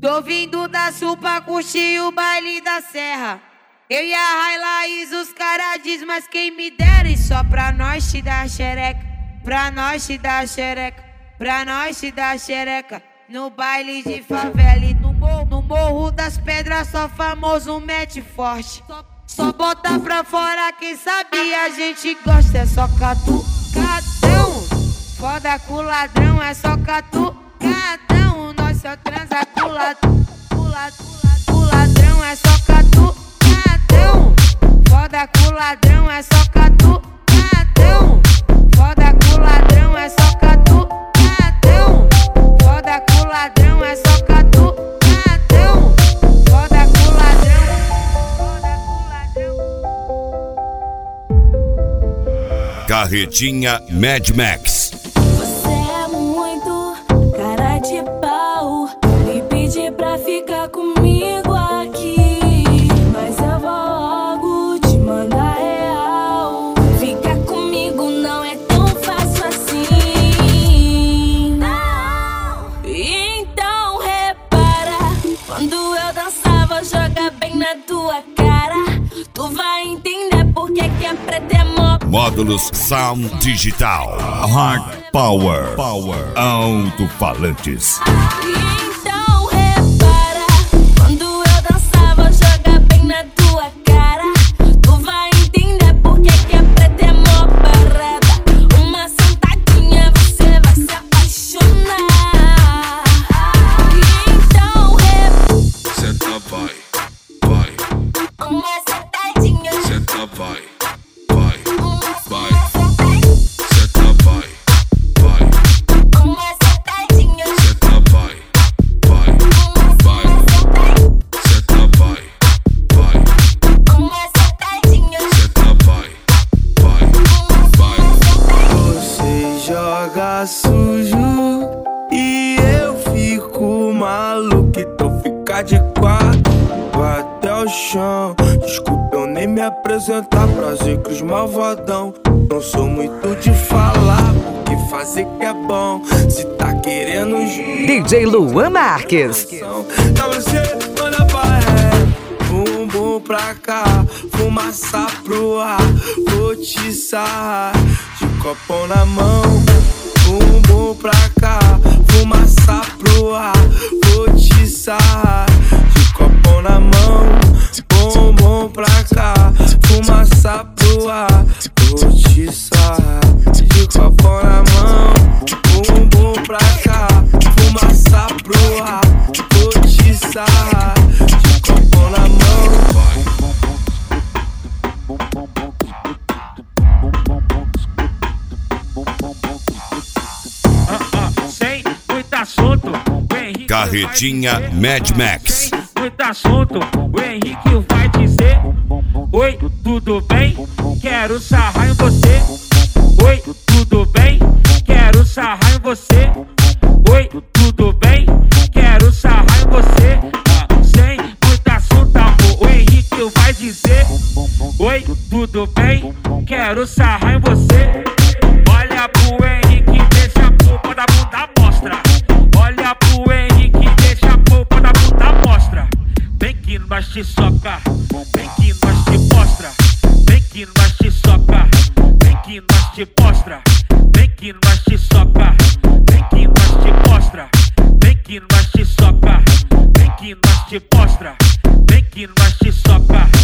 Tô vindo da Sul pra curtir o baile da Serra. Eu e a Railaís, os caras diz, mas quem me dera. E só pra nós te dar xereca, pra nós te dar xereca, pra nós te dar xereca. No baile de favela e no morro das pedras, só famoso mete forte. Só bota pra fora, quem sabe a gente gosta. É só catucadão, foda com ladrão. É só catucadão, nós só transa com ladrão. É só catucadão, foda com ladrão. É só catucadão, foda com ladrão. É só catucadão, foda com ladrão. É só catucadão, foda com ladrão. Carretinha Mad Max. Você é muito cara de pau, me pede pra ficar comigo aqui, mas eu vou logo te mandar real. Ficar comigo não é tão fácil assim, não. Então repara, quando eu dançava, joga bem na tua cara. Tu vai entender por que é preto é mó. Módulos Sound Digital. Hard Power. Alto-falantes. Então repara, quando eu dançava, joga bem na tua cara. Tu vai entender por que é preto é mó parada. Uma sentadinha você vai se apaixonar. Então senta, vai. Uma sentadinha. Senta, vai. Senta, vai. Uma sentadinha. Senta, vai. Senta, vai. Uma sentadinha. Senta, vai. Você joga sujo e eu fico maluco. Então fica de quatro, vai até o chão. Desculpa eu nem me apresentar, prazer que os malvadão. Não sou muito de falar, porque fazer que é bom. Se tá querendo DJ Luan Marques. Então você manda pra ré, bumbum pra cá, fumaça pro ar. Vou te sarrar de copão na mão. Bumbum pra cá, fumaça pro ar. Vou te sarrar de copão na mão. Bumbum pra cá, fumaça pro ar. Vou te sarrar de copão na mão. Bumbum pra cá, fumaça pro ar. Vou te sarrar de copão na mão. Sem muito assunto, o Henrique Carretinha Mad Max. muito assunto, o Henrique vai dizer: oi, tudo bem? Quero sarrar em você. Oi, tudo bem? Quero sarrar em você. Oi, tudo bem? Quero sarrar em você. Sem muito assunto, amor, o Henrique vai dizer: oi, tudo bem? Quero sarrar em você. Olha pro Henrique, deixa a polpa da bunda mostra. Olha pro Henrique, deixa a polpa da bunda mostra. Vem que nós te soca, vem que nós te mostra. Vem que nós te soca, vem que nós te mostra. Vem que nós te soca, vem que nós te mostra. Vem que nós te soca, vem que nós te mostra. Vem que nós te soca.